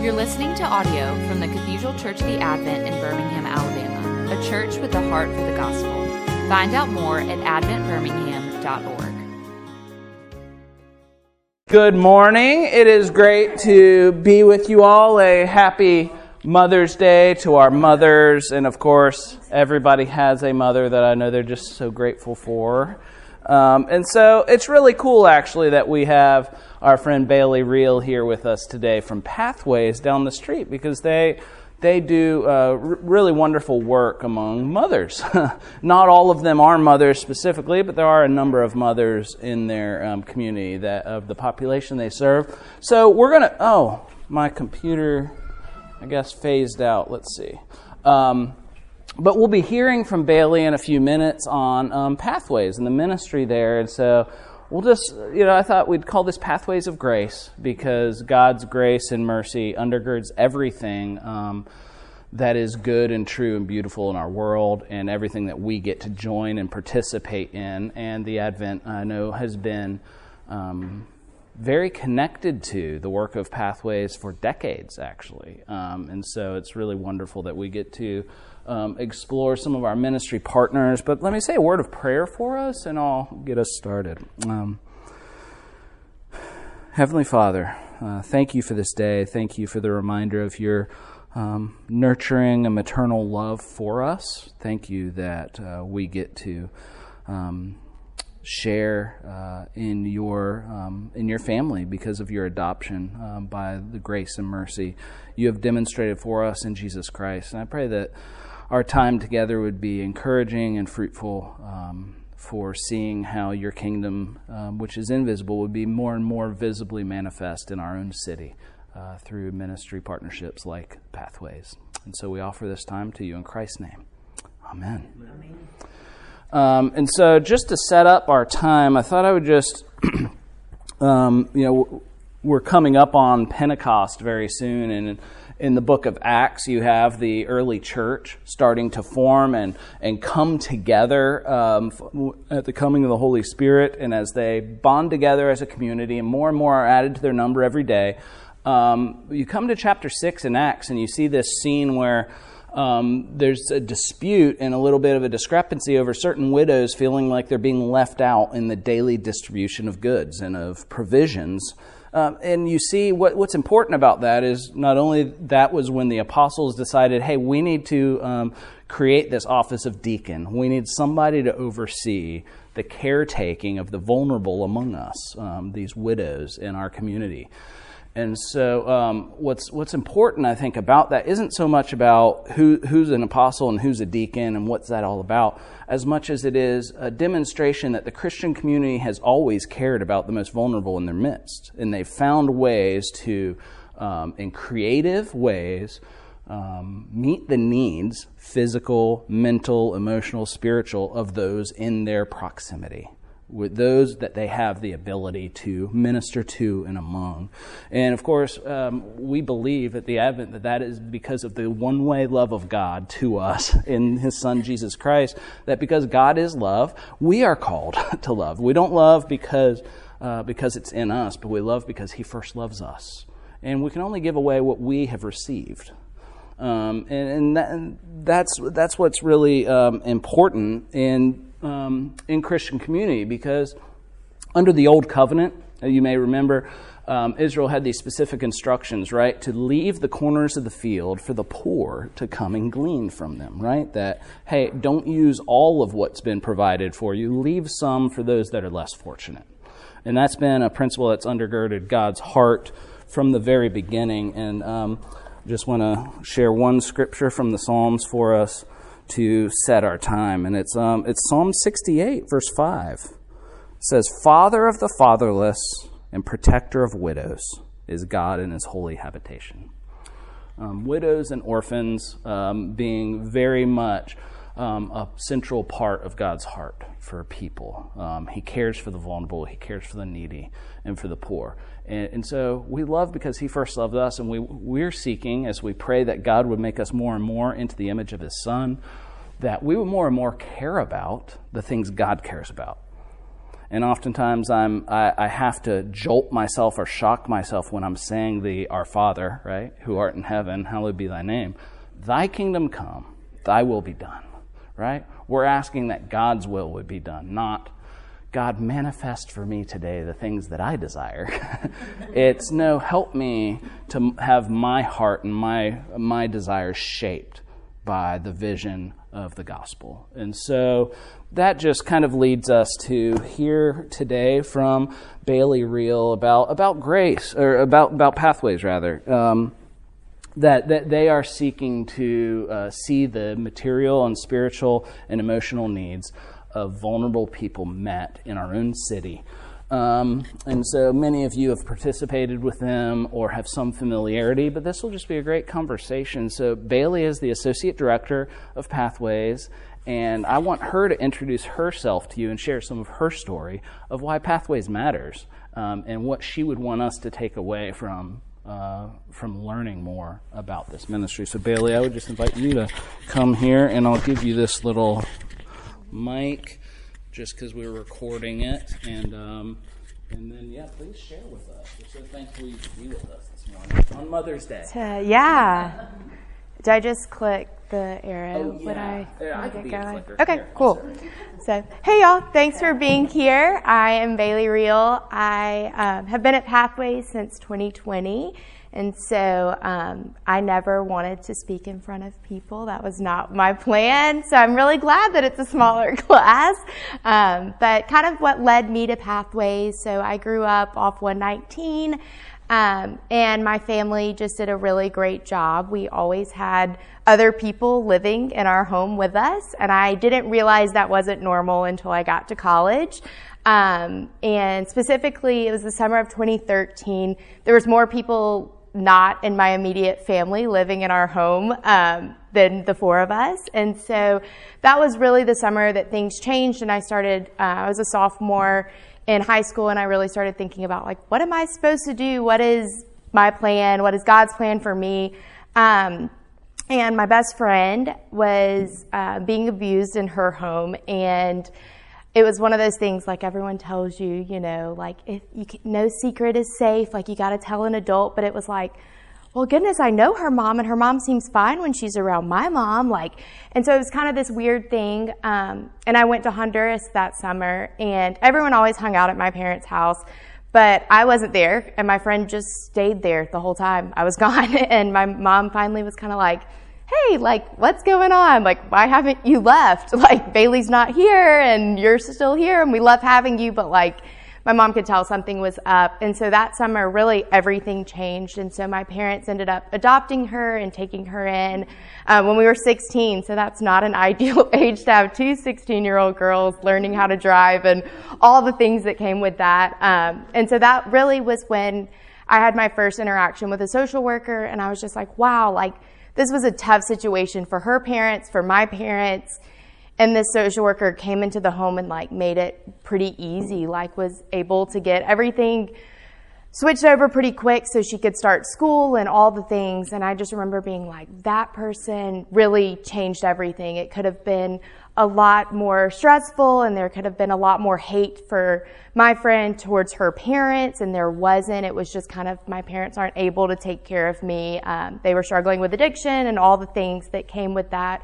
You're listening to audio from the Cathedral Church of the Advent in Birmingham, Alabama, a church with a heart for the gospel. Find out more at adventbirmingham.org. Good morning. It is great to be with you all. A happy Mother's Day to our mothers. And of course, everybody has a mother that I know they're just so grateful for. And so it's really cool, actually, that we have our friend Bailey Reel here with us today from Pathways down the street, because they do really wonderful work among mothers. Not all of them are mothers specifically, but there are a number of mothers in their community that of the population they serve. So we're going to... my computer, I guess, phased out. Let's see. But we'll be hearing from Bailey in a few minutes on Pathways and the ministry there. And so we'll just, I thought we'd call this Pathways of Grace, because God's grace and mercy undergirds everything that is good and true and beautiful in our world, and everything that we get to join and participate in. And the Advent, I know, has been very connected to the work of Pathways for decades, actually. And so it's really wonderful that we get to explore some of our ministry partners. But let me say a word of prayer for us, and I'll get us started. Heavenly Father, thank you for this day. Thank you for the reminder of your nurturing and maternal love for us. Thank you that we get to share in your family because of your adoption by the grace and mercy you have demonstrated for us in Jesus Christ. And I pray that our time together would be encouraging and fruitful for seeing how your kingdom, which is invisible, would be more and more visibly manifest in our own city through ministry partnerships like Pathways. And so we offer this time to you in Christ's name. Amen. Amen. And so just to set up our time, I thought I would just, we're coming up on Pentecost very soon, and in the book of Acts, you have the early church starting to form and come together at the coming of the Holy Spirit, and as they bond together as a community, and more are added to their number every day. You come to chapter 6 in Acts, and you see this scene where there's a dispute and a little bit of a discrepancy over certain widows feeling like they're being left out in the daily distribution of goods and of provisions. And you see what's important about that is not only that was when the apostles decided, hey, we need to create this office of deacon. We need somebody to oversee the caretaking of the vulnerable among us, these widows in our community. And so what's important, I think, about that isn't so much about who's an apostle and who's a deacon and what's that all about, as much as it is a demonstration that the Christian community has always cared about the most vulnerable in their midst. And they've found ways to, in creative ways, meet the needs, physical, mental, emotional, spiritual, of those in their proximity, with those that they have the ability to minister to and among. And of course, we believe at the Advent that is because of the one-way love of God to us in His Son, Jesus Christ, that because God is love, we are called to love. We don't love because it's in us, but we love because He first loves us. And we can only give away what we have received. That's what's really important in Christian community, because under the Old Covenant, you may remember, Israel had these specific instructions, right, to leave the corners of the field for the poor to come and glean from them, right? That, hey, don't use all of what's been provided for you. Leave some for those that are less fortunate. And that's been a principle that's undergirded God's heart from the very beginning. And just want to share one scripture from the Psalms for us to set our time, and it's Psalm 68, verse 5. It says, "Father of the fatherless and protector of widows is God in His holy habitation." Widows and orphans being very much a central part of God's heart for people. He cares for the vulnerable, He cares for the needy, and for the poor. And so we love because He first loved us, and we're seeking, as we pray that God would make us more and more into the image of His Son, that we would more and more care about the things God cares about. And oftentimes I have to jolt myself or shock myself when I'm saying the Our Father, right, who art in heaven, hallowed be thy name. Thy kingdom come, thy will be done, right? We're asking that God's will would be done, not God, manifest for me today the things that I desire. It's no, help me to have my heart and my desires shaped by the vision of the gospel. And so that just kind of leads us to hear today from Bailey Reel about grace, or about Pathways rather, that they are seeking to see the material and spiritual and emotional needs of vulnerable people met in our own city. And so many of you have participated with them or have some familiarity, but this will just be a great conversation. So Bailey is the Associate Director of Pathways, and I want her to introduce herself to you and share some of her story of why Pathways matters, and what she would want us to take away from learning more about this ministry. So Bailey, I would just invite you to come here, and I'll give you this little mic just because we're recording it, and then please share with us. We're so thankful you could be with us this morning on Mother's Day. Yeah. Did I just click the arrow? Oh, yeah. Would I can be going? a clicker. Okay, Here, cool. So, hey y'all, thanks for being here. I am Bailey Reel. I have been at Pathways since 2020. And so I never wanted to speak in front of people. That was not my plan. So I'm really glad that it's a smaller class. But kind of what led me to Pathways. So I grew up off 119, and my family just did a really great job. We always had other people living in our home with us, and I didn't realize that wasn't normal until I got to college. And specifically, it was the summer of 2013. There was more people not in my immediate family living in our home than the four of us. And so that was really the summer that things changed, and I was a sophomore in high school, and I really started thinking about, like, what am I supposed to do? What is my plan? What is God's plan for me? And my best friend was being abused in her home, and it was one of those things, like everyone tells you, like, if no secret is safe, like you got to tell an adult. But it was like, well, goodness, I know her mom, and her mom seems fine when she's around my mom. And so it was kind of this weird thing. And I went to Honduras that summer, and everyone always hung out at my parents' house, but I wasn't there, and my friend just stayed there the whole time I was gone. And my mom finally was kind of like, hey, like, what's going on? Like, why haven't you left? Like, Bailey's not here and you're still here and we love having you. But like, my mom could tell something was up. And so that summer, really everything changed. And so my parents ended up adopting her and taking her in when we were 16. So that's not an ideal age to have two 16-year-old girls learning how to drive and all the things that came with that. And so that really was when I had my first interaction with a social worker. And I was just like, wow, like, this was a tough situation for her parents, for my parents, and this social worker came into the home and like made it pretty easy, like was able to get everything switched over pretty quick so she could start school and all the things. And I just remember being like, that person really changed everything. It could have been a lot more stressful, and there could have been a lot more hate for my friend towards her parents, and there wasn't. It was just kind of, my parents aren't able to take care of me. They were struggling with addiction and all the things that came with that.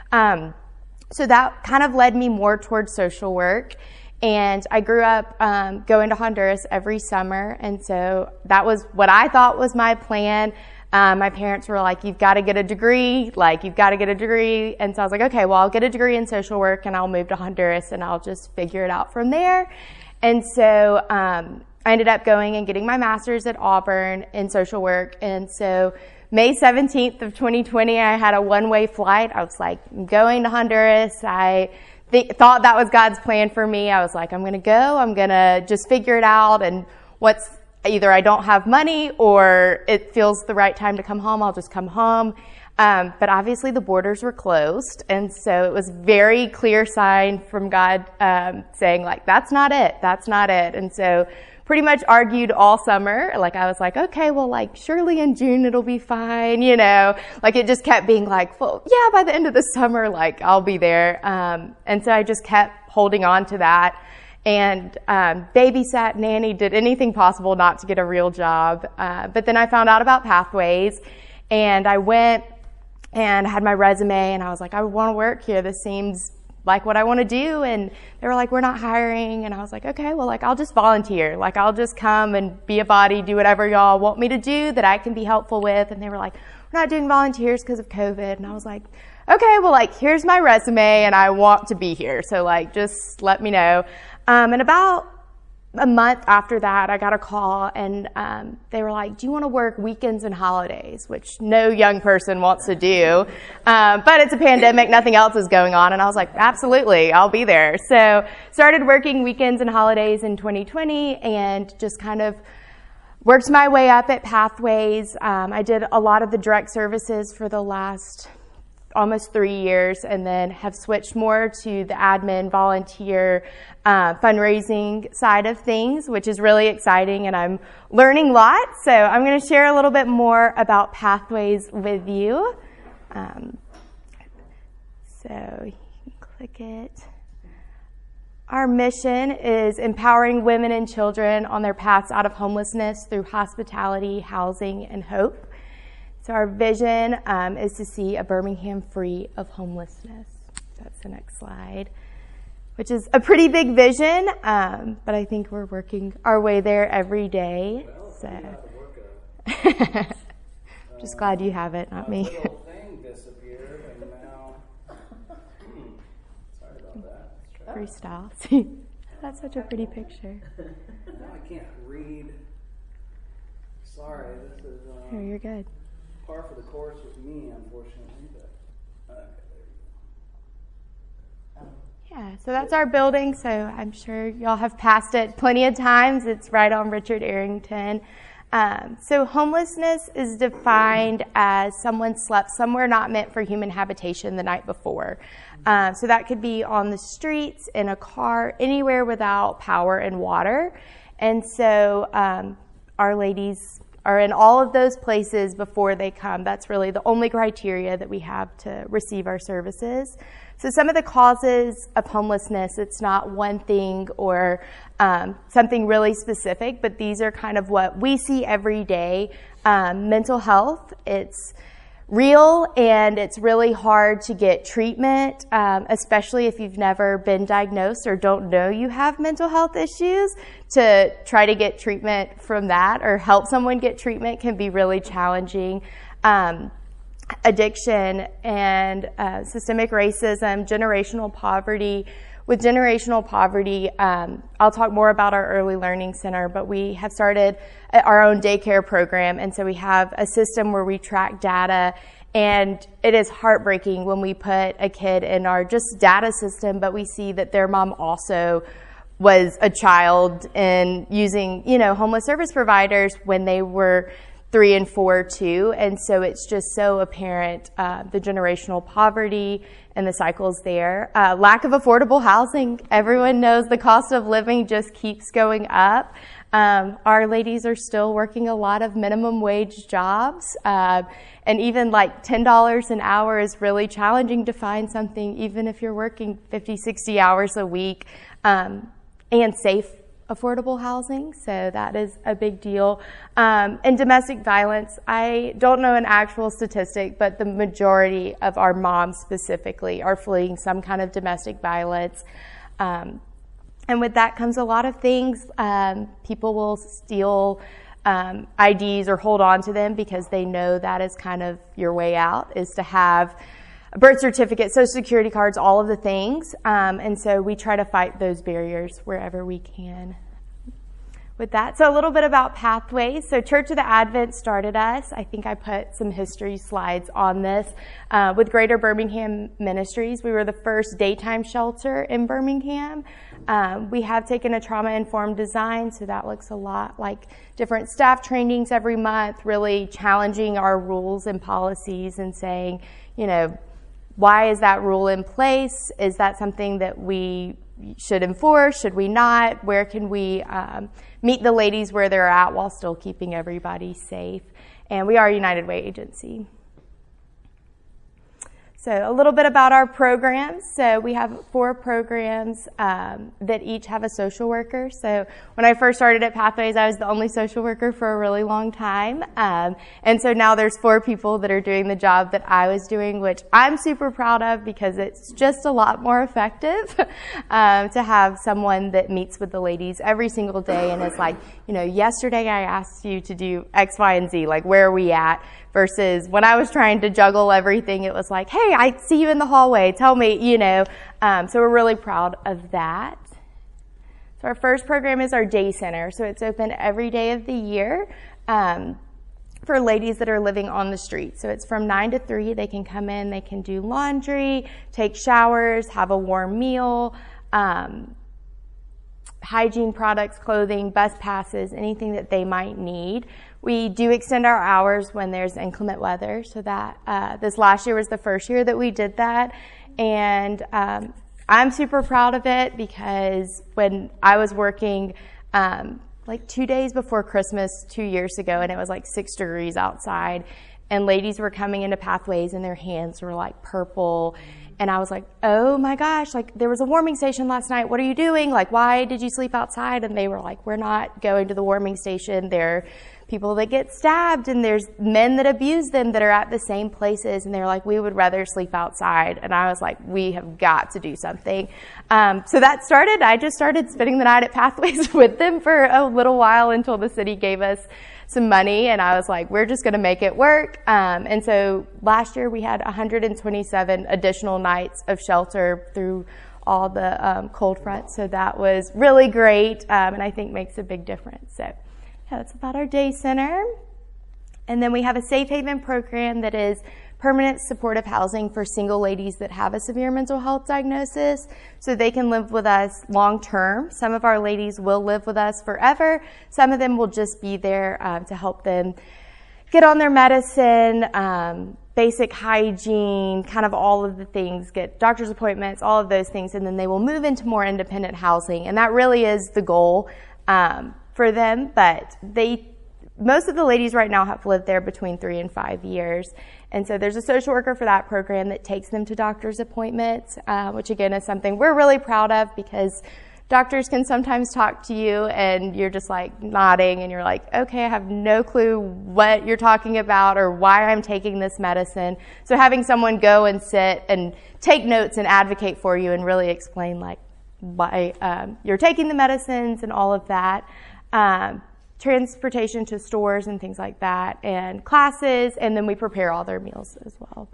So that kind of led me more towards social work. And I grew up going to Honduras every summer, and so that was what I thought was my plan. My parents were like, you've got to get a degree, And so I was like, okay, well, I'll get a degree in social work and I'll move to Honduras and I'll just figure it out from there. And so I ended up going and getting my master's at Auburn in social work. And so May 17th of 2020, I had a one-way flight. I was like, I'm going to Honduras. I thought that was God's plan for me. I was like, I'm going to go. I'm going to just figure it out. And either I don't have money or it feels the right time to come home, I'll just come home. But obviously the borders were closed. And so it was very clear sign from God saying, like, that's not it. That's not it. And so pretty much argued all summer. Like, I was like, okay, well, like, surely in June it'll be fine, Like, it just kept being like, well, yeah, by the end of the summer, like, I'll be there. And so I just kept holding on to that. and babysat, nanny, did anything possible not to get a real job. But then I found out about Pathways, and I went and had my resume, and I was like, I want to work here. This seems like what I want to do. And they were like, we're not hiring. And I was like, okay, well, like, I'll just volunteer. Like, I'll just come and be a body, do whatever y'all want me to do that I can be helpful with. And they were like, we're not doing volunteers because of COVID. And I was like, okay, well, like, here's my resume and I want to be here. So, like, just let me know. And about a month after that, I got a call, and they were like, do you want to work weekends and holidays, which no young person wants to do. But it's a pandemic, nothing else is going on. And I was like, absolutely, I'll be there. So started working weekends and holidays in 2020 and just kind of worked my way up at Pathways. I did a lot of the direct services for the last almost 3 years, and then have switched more to the admin, volunteer, fundraising side of things, which is really exciting, and I'm learning lots. So I'm going to share a little bit more about Pathways with you. So you can click it. Our mission is empowering women and children on their paths out of homelessness through hospitality, housing, and hope. So our vision is to see a Birmingham free of homelessness. That's the next slide, which is a pretty big vision, but I think we're working our way there every day. So just glad you have it, not me. Little thing disappeared, and now sorry about that. Freestyle. That's such a pretty picture. Now I can't read. Sorry, this is Oh, you're good. par for the course with me, unfortunately. But Yeah, so that's our building. So I'm sure y'all have passed it plenty of times. It's right on Richard Arrington. So homelessness is defined as someone slept somewhere not meant for human habitation the night before. So that could be on the streets, in a car, anywhere without power and water. And so our ladies are in all of those places before they come. That's really the only criteria that we have to receive our services. So some of the causes of homelessness, it's not one thing or something really specific, but these are kind of what we see every day. Mental health, it's real, and it's really hard to get treatment, especially if you've never been diagnosed or don't know you have mental health issues. To try to get treatment from that or help someone get treatment can be really challenging. Addiction and systemic racism, generational poverty. With generational poverty, I'll talk more about our Early Learning Center, but we have started our own daycare program, and so we have a system where we track data, and it is heartbreaking when we put a kid in our just data system, but we see that their mom also was a child and using, homeless service providers when they were 3 and 4 too. And so it's just so apparent, the generational poverty and the cycles there. Lack of affordable housing. Everyone knows the cost of living just keeps going up. Our ladies are still working a lot of minimum wage jobs. And even like $10 an hour is really challenging to find something, even if you're working 50, 60 hours a week. And safe, affordable housing, so that is a big deal. And domestic violence, I don't know an actual statistic, but the majority of our moms specifically are fleeing some kind of domestic violence. And with that comes a lot of things. People will steal IDs or hold on to them because they know that is kind of your way out, is to have a birth certificate, social security cards, all of the things. And so we try to fight those barriers wherever we can. With that, so a little bit about Pathways. So Church of the Advent started us. I think I put some history slides on this. With Greater Birmingham Ministries, we were the first daytime shelter in Birmingham. We have taken a trauma-informed design, so that looks a lot like different staff trainings every month, really challenging our rules and policies and saying, why is that rule in place? Is that something that we should enforce? Should we not? Where can we meet the ladies where they're at while still keeping everybody safe? And we are a United Way agency. So a little bit about our programs. So we have 4 programs that each have a social worker. So when I first started at Pathways, I was the only social worker for a really long time. And so now there's 4 people that are doing the job that I was doing, which I'm super proud of because it's just a lot more effective to have someone that meets with the ladies every single day and is like, yesterday I asked you to do X, Y, and Z, like where are we at? Versus when I was trying to juggle everything, it was like, hey, I see you in the hallway. Tell me, So we're really proud of that. So our first program is our day center. So it's open every day of the year for ladies that are living on the street. So it's from 9 to 3. They can come in. They can do laundry, take showers, have a warm meal, hygiene products, clothing, bus passes, anything that they might need. We do extend our hours when there's inclement weather, so that this last year was the first year that we did that, and I'm super proud of it because when I was working like 2 days before Christmas 2 years ago, and it was like 6 degrees outside, and ladies were coming into Pathways and their hands were like purple, and I was like, oh my gosh, like there was a warming station last night. What are you doing? Like, why did you sleep outside? And they were like, we're not going to the warming station. They're people that get stabbed, and there's men that abuse them that are at the same places, and they're like, we would rather sleep outside. And I was like, we have got to do something. So that started. I just started spending the night at Pathways with them for a little while until the city gave us some money, and I was like, we're just going to make it work. And so last year we had 127 additional nights of shelter through all the cold fronts, so that was really great, and I think makes a big difference. So yeah, that's about our day center. And then we have a Safe Haven program that is permanent supportive housing for single ladies that have a severe mental health diagnosis, so they can live with us long term. Some of our ladies will live with us forever. Some of them will just be there to help them get on their medicine, basic hygiene, kind of all of the things, get doctor's appointments, all of those things, and then they will move into more independent housing. And that really is the goal for them, but most of the ladies right now have lived there between 3 and 5 years. And so there's a social worker for that program that takes them to doctor's appointments, which again is something we're really proud of because doctors can sometimes talk to you and you're just like nodding and you're like, okay, I have no clue what you're talking about or why I'm taking this medicine. So having someone go and sit and take notes and advocate for you and really explain like why you're taking the medicines and all of that. Transportation to stores and things like that, and classes, and then we prepare all their meals as well.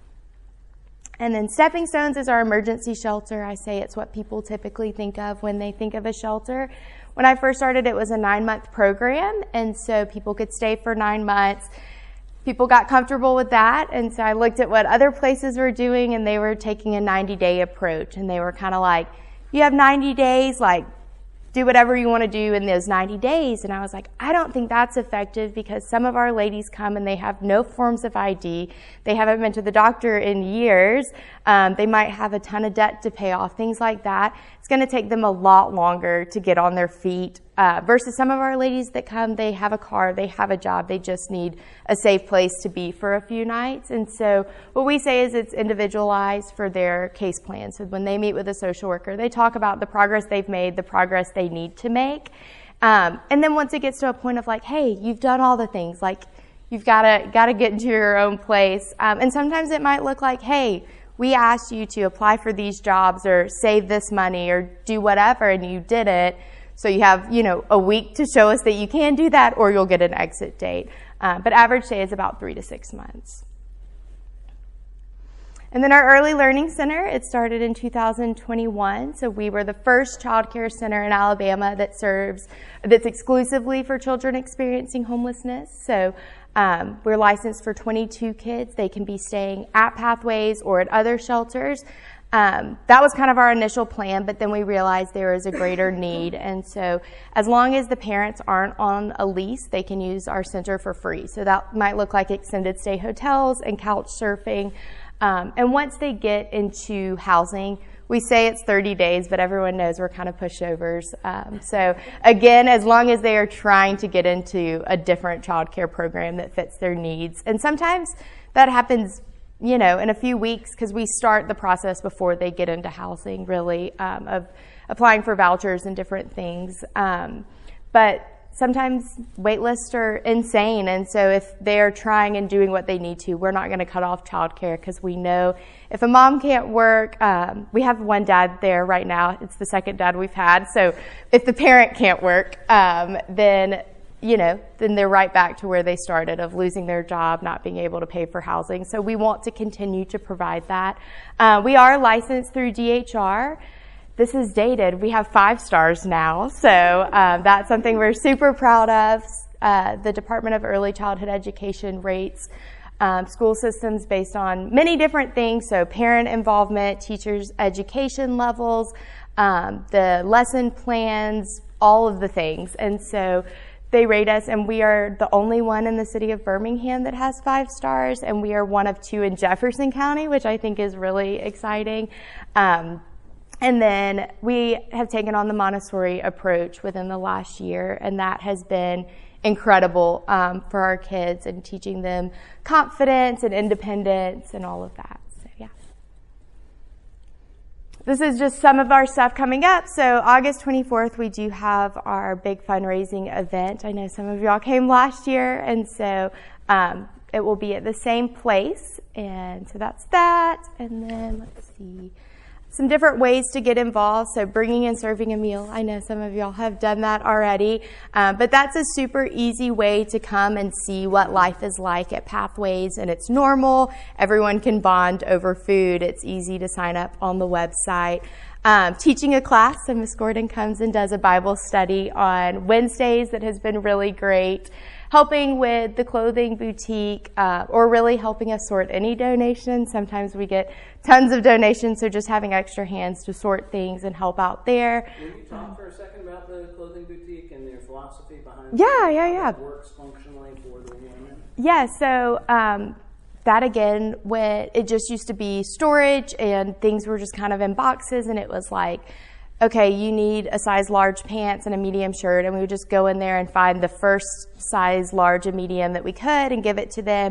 And then Stepping Stones is our emergency shelter. I say it's what people typically think of when they think of a shelter. When I first started, it was a 9-month program, and so people could stay for 9 months. People got comfortable with that, and so I looked at what other places were doing, and they were taking a 90-day approach, and they were kind of like, you have 90 days, like, do whatever you want to do in those 90 days. And I was like, I don't think that's effective because some of our ladies come and they have no forms of ID. They haven't been to the doctor in years. They might have a ton of debt to pay off, things like that. It's going to take them a lot longer to get on their feet versus some of our ladies that come, they have a car, they have a job, they just need a safe place to be for a few nights. And so what we say is it's individualized for their case plan. So when they meet with a social worker, they talk about the progress they've made, the progress they need to make. And then once it gets to a point of like, hey, you've done all the things, like you've got to get into your own place. And sometimes it might look like, hey, we asked you to apply for these jobs or save this money or do whatever, and you did it. So you have, a week to show us that you can do that, or you'll get an exit date. But average stay is about 3 to 6 months. And then our Early Learning Center, it started in 2021. So we were the first child care center in Alabama that's exclusively for children experiencing homelessness. So we're licensed for 22 kids. They can be staying at Pathways or at other shelters. That was kind of our initial plan, but then we realized there is a greater need. And so as long as the parents aren't on a lease, they can use our center for free. So that might look like extended stay hotels and couch surfing. And once they get into housing, we say it's 30 days, but everyone knows we're kind of pushovers. So again, as long as they are trying to get into a different child care program that fits their needs. And sometimes that happens in a few weeks, because we start the process before they get into housing, really, of applying for vouchers and different things. But sometimes wait lists are insane, and so if they're trying and doing what they need to, we're not going to cut off childcare, because we know if a mom can't work, we have one dad there right now. It's the second dad we've had. So if the parent can't work, then they're right back to where they started, of losing their job, not being able to pay for housing. So we want to continue to provide that. We are licensed through DHR. This is dated. We have 5 stars now. So that's something we're super proud of. The Department of Early Childhood Education rates school systems based on many different things. So parent involvement, teachers' education levels, the lesson plans, all of the things. And so they rate us, and we are the only one in the city of Birmingham that has 5 stars, and we are one of 2 in Jefferson County, which I think is really exciting. And then we have taken on the Montessori approach within the last year, and that has been incredible for our kids, and teaching them confidence and independence and all of that. So, yeah. This is just some of our stuff coming up. So August 24th, we do have our big fundraising event. I know some of y'all came last year, and so it will be at the same place. And so that's that. And then let's see. Some different ways to get involved. So bringing and serving a meal. I know some of y'all have done that already. But that's a super easy way to come and see what life is like at Pathways. And it's normal. Everyone can bond over food. It's easy to sign up on the website. Teaching a class. So Miss Gordon comes and does a Bible study on Wednesdays that has been really great. Helping with the clothing boutique, or really helping us sort any donations. Sometimes we get tons of donations, so just having extra hands to sort things and help out there. Will you talk for a second about the clothing boutique and their philosophy behind how it works functionally for the women? Yeah, so that again, when it just used to be storage and things were just kind of in boxes, and it was like, okay, you need a size large pants and a medium shirt, and we would just go in there and find the first size large and medium that we could and give it to them.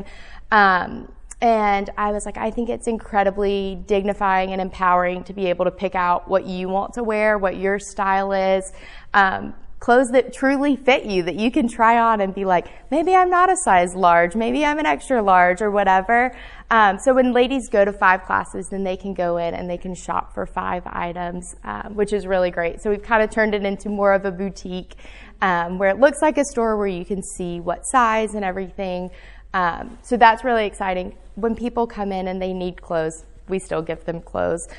And I was like, I think it's incredibly dignifying and empowering to be able to pick out what you want to wear, what your style is, clothes that truly fit you, that you can try on and be like, maybe I'm not a size large, maybe I'm an extra large or whatever. So when ladies go to 5 classes, then they can go in and they can shop for 5 items, which is really great. So we've kind of turned it into more of a boutique, where it looks like a store where you can see what size and everything. So that's really exciting. When people come in and they need clothes, we still give them clothes,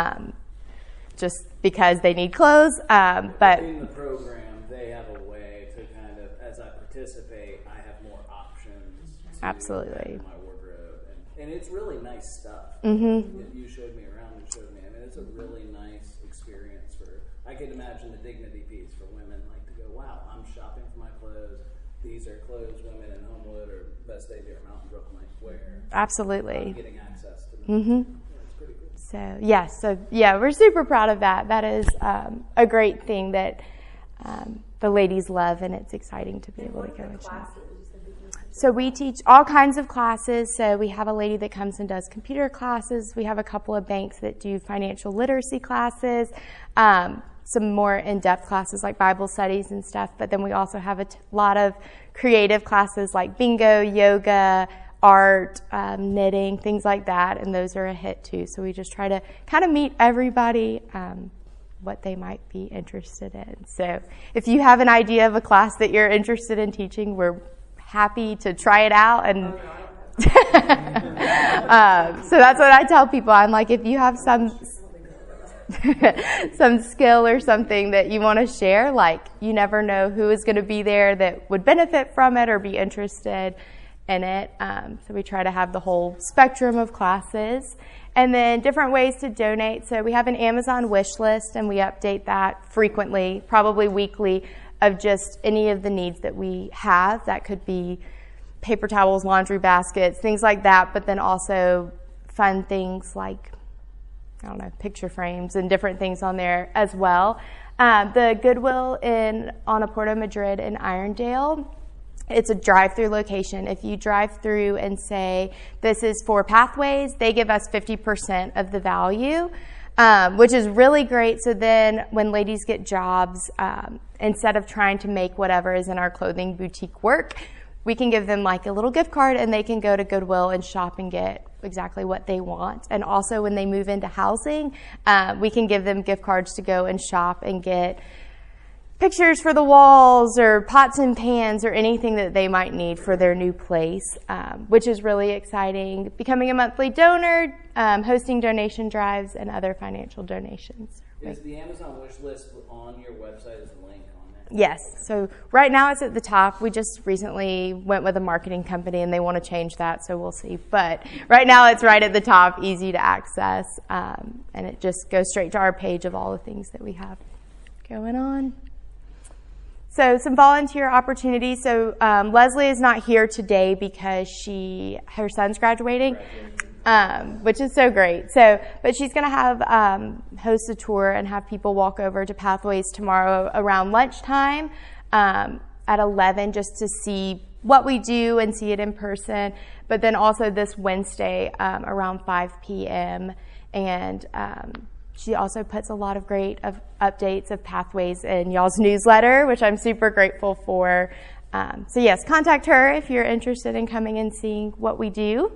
just because they need clothes. But in the program, they have a way to kind of, as I participate, I have more options. Absolutely. In my wardrobe, and it's really nice stuff. Mm-hmm. You showed me around and showed me. I mean, it's a really nice experience I could imagine the dignity piece for women, like to go, wow, I'm shopping for my clothes. These are clothes women in Homewood or Best Davy or Mountain Brook might wear. Absolutely. Getting access to them. Mm-hmm. Yeah, it's pretty cool. So we're super proud of that. That is a great thing that the ladies love, and it's exciting to be able to go and shop. So we teach all kinds of classes. So we have a lady that comes and does computer classes. We have a couple of banks that do financial literacy classes, some more in-depth classes like Bible studies and stuff. But then we also have a lot of creative classes like bingo, yoga, art, knitting, things like that. And those are a hit too. So we just try to kind of meet everybody what they might be interested in. So if you have an idea of a class that you're interested in teaching, we're happy to try it out. And so that's what I tell people. I'm like, if you have some skill or something that you want to share, like, you never know who is going to be there that would benefit from it or be interested in it. So we try to have the whole spectrum of classes. And then different ways to donate. So we have an Amazon wish list, and we update that frequently, probably weekly, of just any of the needs that we have. That could be paper towels, laundry baskets, things like that, but then also fun things like, I don't know, picture frames and different things on there as well. The Goodwill on Oporto Madrid in Irondale, it's a drive-through location. If you drive through and say, this is for Pathways, they give us 50% of the value, which is really great. So then when ladies get jobs, instead of trying to make whatever is in our clothing boutique work, we can give them like a little gift card and they can go to Goodwill and shop and get exactly what they want. And also when they move into housing, we can give them gift cards to go and shop and get pictures for the walls or pots and pans or anything that they might need for their new place, which is really exciting. Becoming a monthly donor, hosting donation drives, and other financial donations. Is the Amazon wish list on your website as a link on it? Yes. So right now it's at the top. We just recently went with a marketing company and they want to change that, so we'll see. But right now it's right at the top, easy to access, and it just goes straight to our page of all the things that we have going on. So some volunteer opportunities. So Leslie is not here today because her son's graduating, which is so great. But she's going to have host a tour and have people walk over to Pathways tomorrow around lunchtime at 11 just to see what we do and see it in person. But then also this Wednesday around 5 p.m. And she also puts a lot of great updates of Pathways in y'all's newsletter, which I'm super grateful for. So yes, contact her if you're interested in coming and seeing what we do.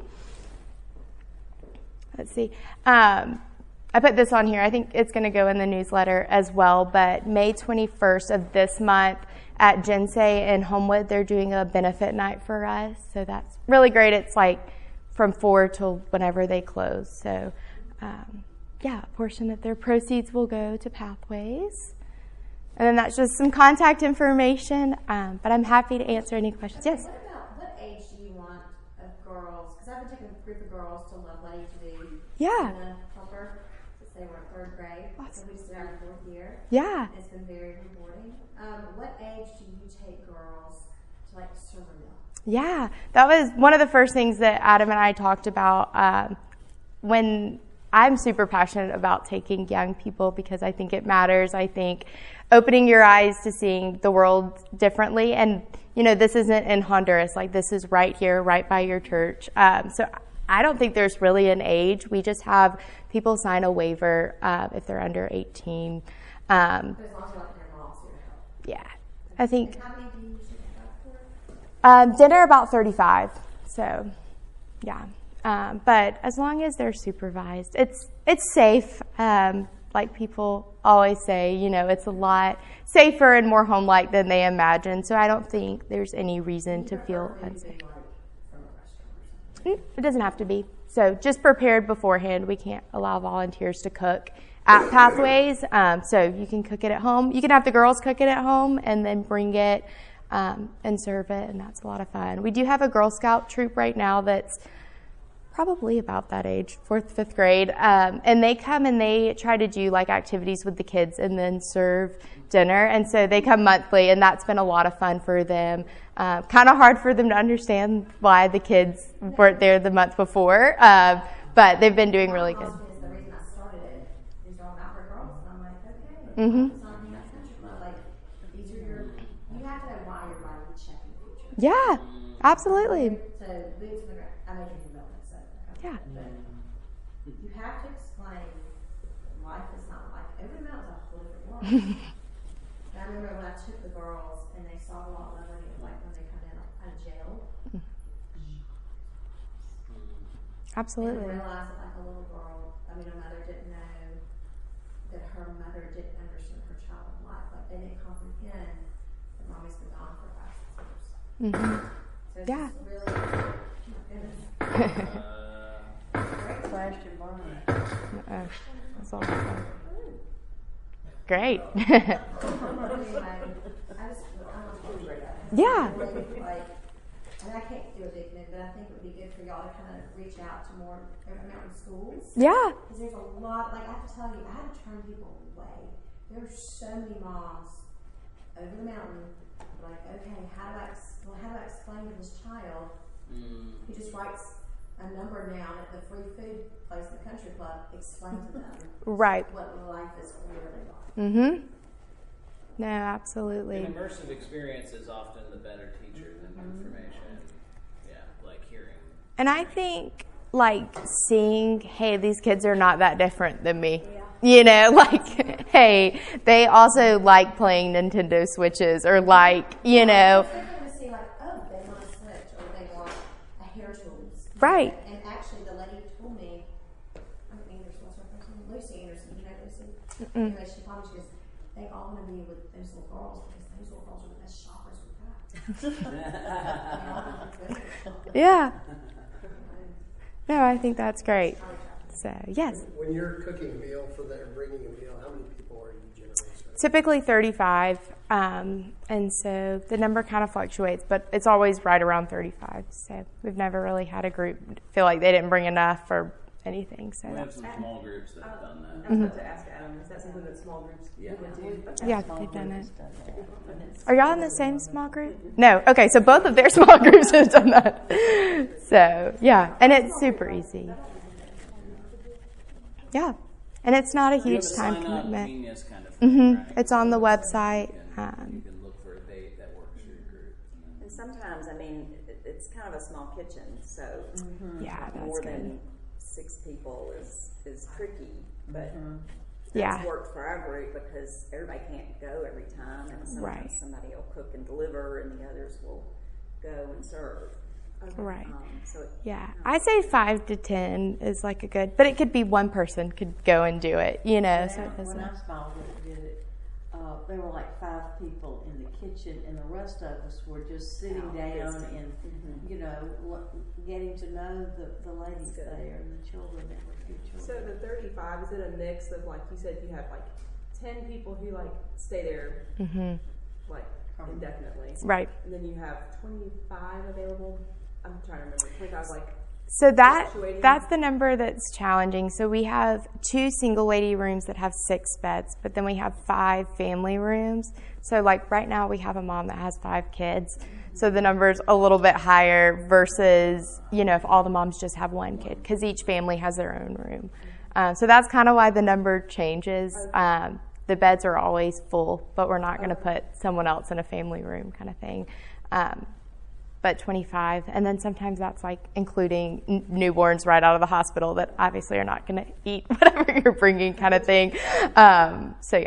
Let's see. I put this on here. I think it's going to go in the newsletter as well. But May 21st of this month at Jinsei in Homewood, they're doing a benefit night for us. So that's really great. It's like from 4 till whenever they close. So a portion of their proceeds will go to Pathways. And then that's just some contact information, but I'm happy to answer any questions. Yes? What age do you want of girls? Because I've been taking a group of girls to Lovelady to do helper since they were in 3rd grade. Awesome. So we started our 4th year. Yeah. It's been very rewarding. What age do you take girls to like serve a meal? Yeah, that was one of the first things that Adam and I talked about when I'm super passionate about taking young people because I think it matters. I think opening your eyes to seeing the world differently. And, this isn't in Honduras. Like, this is right here, right by your church. So I don't think there's really an age. We just have people sign a waiver if they're under 18. As long as you're like their moms here. Yeah. I think. And how many do you usually have for? Dinner about 35. So, yeah. But as long as they're supervised, it's safe. Like people always say, it's a lot safer and more home-like than they imagine. So I don't think there's any reason to feel unsafe. It doesn't have to be. So just prepared beforehand. We can't allow volunteers to cook at Pathways. So you can cook it at home. You can have the girls cook it at home and then bring it and serve it, and that's a lot of fun. We do have a Girl Scout troop right now that's probably about that age, 4th, 5th grade. And they come and they try to do like activities with the kids and then serve dinner. And so they come monthly, and that's been a lot of fun for them. Kind of hard for them to understand why the kids weren't there the month before, but they've been doing really good. The reason I started it is all about for girls. And I'm like, okay, Mm-hmm. it's not in that country club. Like, these are you have to know why you're writing the check in the future. Yeah, absolutely. So, boots on the ground. I know you're development, so. Yeah. But you have to explain life is not like, every mountain's a whole different world. And I remember when I took the girls and they saw a lot of it, like when they come in out of jail. Absolutely. And realized that like a little girl, a mother didn't know that her mother didn't understand her child's life. Like they didn't comprehend that mommy's been gone for 5 years. Mm-hmm. So it's Yeah. just really, oh my goodness. Great question, Barney. That's all fun. Great. Anyway, I don't Yeah. like, and I can't do a big move, but I think it would be good for y'all to kind of reach out to more mountain schools. Yeah. Because there's a lot, like I have to tell you, I had to turn people away. There are so many moms over the mountain, like, okay, how do I explain to this child who just writes a number down at the free food place in the country club, explain to them Right. what life is really like. Mm-hmm. No, absolutely. An immersive experience is often the better teacher than information. Yeah, like hearing. And I think, like, seeing, hey, these kids are not that different than me. You know, like, hey, they also like playing Nintendo Switches, or like, you know. They're going to see like, oh, they want a Switch, or they want a hair tools. Right. And actually, the lady told me, Anderson, what's her first name? Lucy Anderson. You know Lucy? Anyway, she told me, she goes, they all want to be with those little girls because those little girls are the best shoppers we've got. Yeah. No, I think that's great. So, yes. When you're cooking a meal for them, bringing a meal, how many people are you generally serving? Typically 35, and so the number kind of fluctuates, but it's always right around 35. So we've never really had a group feel like they didn't bring enough or anything. So We have some small groups that have done that. I was about to ask Adam, is that something that small groups would do? yeah, they've done it. Are y'all in the same small group? No. Okay, so both of their small groups have done that. So yeah, and it's super easy. Yeah, and it's not a huge time commitment. Genius kind of thing, right? It's on the website. You can look for a date that works for your group. And sometimes, I mean, it's kind of a small kitchen, so Yeah, that's more good. than 6 people is tricky, but Yeah. that's worked for our group because everybody can't go every time, and sometimes Right. somebody will cook and deliver, and the others will go and serve. Right. So it, Yeah, I say 5 to 10 is like a good, but it could be one person could go and do it, you know. So it When doesn't. I small group did it, there were like 5 people in the kitchen, and the rest of us were just sitting down and, you know, getting to know the ladies there and the children that were few So children. the 35, is it a mix of, like you said, you have like 10 people who like stay there like indefinitely, Right. and then you have 25 available. I'm trying to remember. 25 like. So Fluctuating. that's the number that's challenging. So we have 2 single lady rooms that have 6 beds, but then we have 5 family rooms. So like right now we have a mom that has 5 kids. So the number's a little bit higher versus, you know, if all the moms just have 1 kid, because each family has their own room. So that's kind of why the number changes. The beds are always full, but we're not going to put someone else in a family room kind of thing. But 25, and then sometimes that's like including newborns right out of the hospital that obviously are not going to eat whatever you're bringing kind of thing. So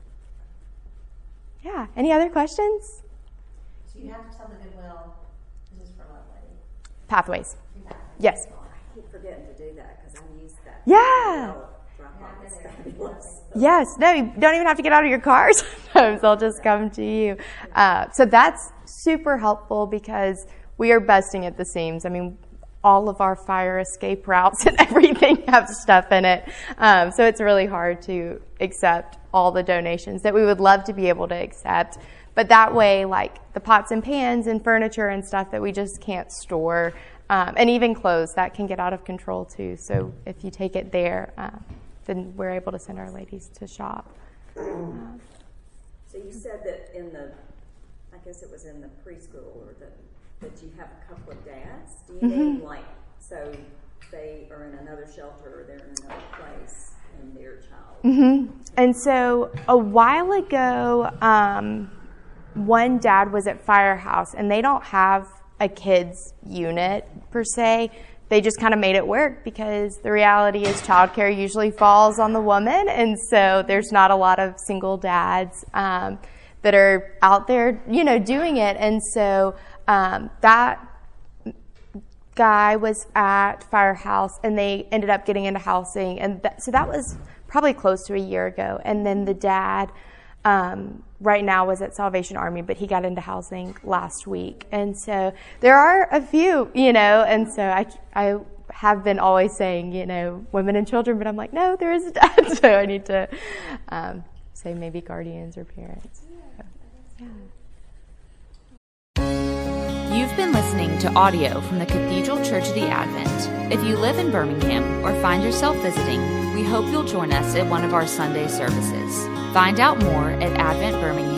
yeah. Any other questions? So you have to tell the Goodwill, this is for Love Lady. Pathways. Yes. I keep forgetting to do that because I use that. Yeah. Drop-off is fabulous. Yes. No, you don't even have to get out of your car sometimes. They'll just come to you. So that's super helpful because we are busting at the seams. I mean, all of our fire escape routes and everything have stuff in it. So it's really hard to accept all the donations that we would love to be able to accept. But that way, like the pots and pans and furniture and stuff that we just can't store, and even clothes, that can get out of control too. So if you take it there, then we're able to send our ladies to shop. So you said that in the, I guess it was in the preschool, or that you have a couple of dads. Do you mean like, so they are in another shelter or they're in another place and their child? And so a while ago, one dad was at Firehouse, and they don't have a kids unit per se. They just kind of made it work because the reality is childcare usually falls on the woman, and so there's not a lot of single dads that are out there, you know, doing it. And so that guy was at Firehouse, and they ended up getting into housing, and so that was probably close to a year ago. And then the dad right now was at Salvation Army, but he got into housing last week. And so there are a few, you know, and so I have been always saying, you know, women and children, but I'm like, no, there is a dad, so I need to say maybe guardians or parents. So, yeah. You've been listening to audio from the Cathedral Church of the Advent. If you live in Birmingham or find yourself visiting, we hope you'll join us at one of our Sunday services. Find out more at adventbirmingham.org.